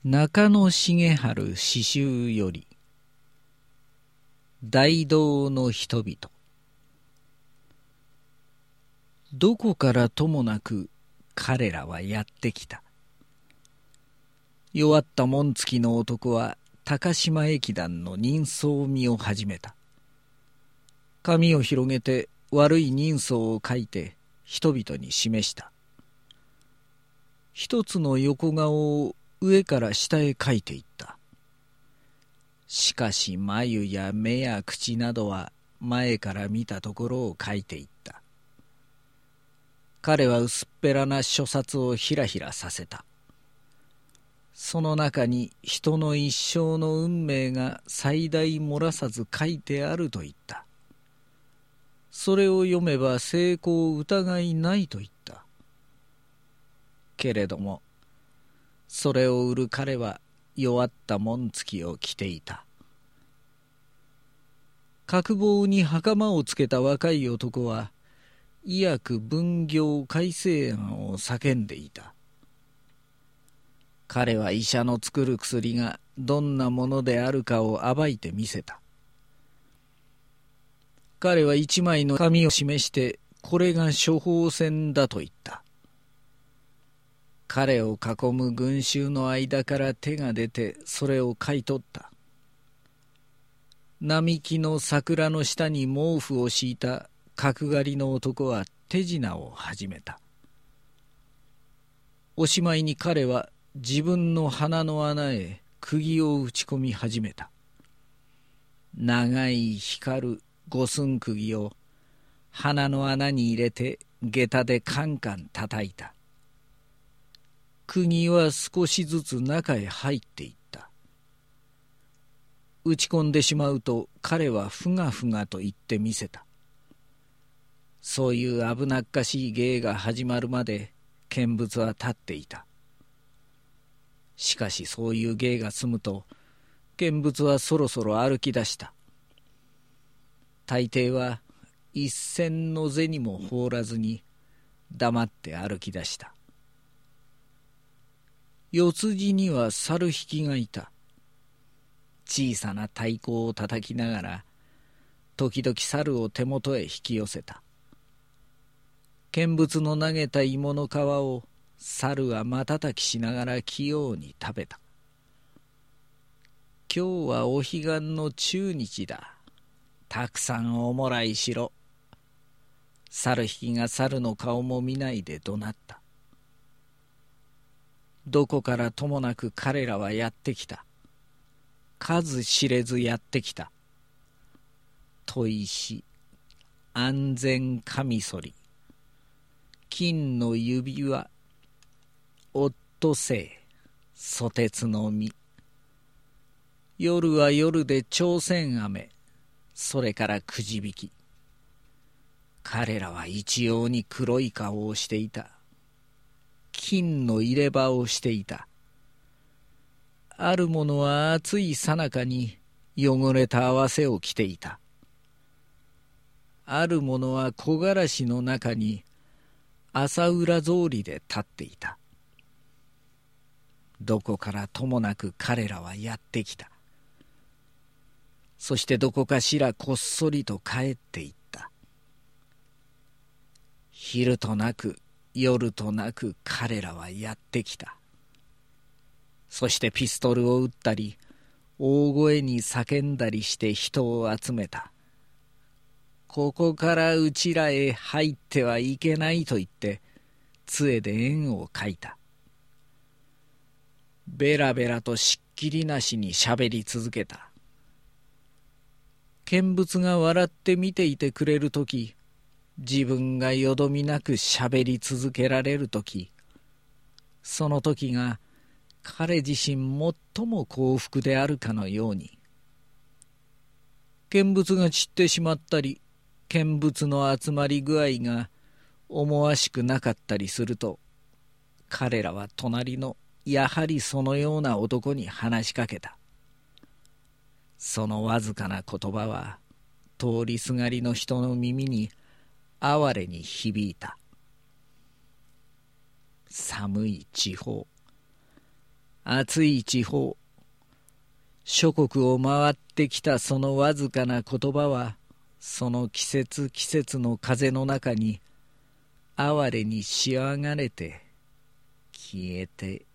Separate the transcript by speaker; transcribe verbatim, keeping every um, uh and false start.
Speaker 1: 中野茂春詩集より大道の人々。どこからともなく彼らはやってきた。弱った紋付きの男は高島駅団の人相を見を始めた。紙を広げて悪い人相を書いて人々に示した。一つの横顔を上から下へ描いていった。しかし眉や目や口などは前から見たところを描いていった。彼は薄っぺらな書札をひらひらさせた。その中に人の一生の運命が最大漏らさず書いてあると言った。それを読めば成功疑いないと言った。けれどもそれを売る彼は弱った紋付きを着ていた。角棒に袴をつけた若い男は医薬分業改正案を叫んでいた。彼は医者の作る薬がどんなものであるかを暴いてみせた。彼は一枚の紙を示してこれが処方箋だと言った。彼を囲む群衆の間から手が出てそれを買い取った。並木の桜の下に毛布を敷いた角刈りの男は手品を始めた。おしまいに彼は自分の鼻の穴へ釘を打ち込み始めた。長い光る五寸釘を鼻の穴に入れて下駄でカンカン叩いた。釘は少しずつ中へ入っていった。打ち込んでしまうと彼はふがふがと言ってみせた。そういう危なっかしい芸が始まるまで見物は立っていた。しかしそういう芸が済むと見物はそろそろ歩き出した。大抵は一銭の銭も放らずに黙って歩き出した。四つ地には猿引きがいた。小さな太鼓を叩きながら時々猿を手元へ引き寄せた。見物の投げた芋の皮を猿は瞬きしながら器用に食べた。今日はお彼岸の中日だ。たくさんおもらいしろ。猿引きが猿の顔も見ないで怒鳴った。どこからともなく彼らはやってきた。数知れずやってきた。砥石、安全カミソリ、金の指輪、オットセイ、ソテツの実。夜は夜で朝鮮飴、それからくじ引き。彼らは一様に黒い顔をしていた。金の入れ歯をしていた。ある者は暑いさなかに汚れた合わせを着ていた。ある者は木枯らしの中に朝浦草履で立っていた。どこからともなく彼らはやってきた。そしてどこかしらこっそりと帰っていった。昼となく夜となく彼らはやってきた。そしてピストルを撃ったり大声に叫んだりして人を集めた。ここからうちらへ入ってはいけないと言って杖で円を描いた。ベラベラとしっきりなしにしゃべり続けた。見物が笑って見ていてくれるとき、自分がよどみなくしゃべり続けられるとき、そのときが彼自身最も幸福であるかのように。見物が散ってしまったり、見物の集まり具合が思わしくなかったりすると、彼らは隣のやはりそのような男に話しかけた。そのわずかな言葉は通りすがりの人の耳に哀れに響いた。寒い地方、 暑い地方、諸国を回ってきたそのわずかな言葉は、その季節季節の風の中に哀れにしわがれて消えて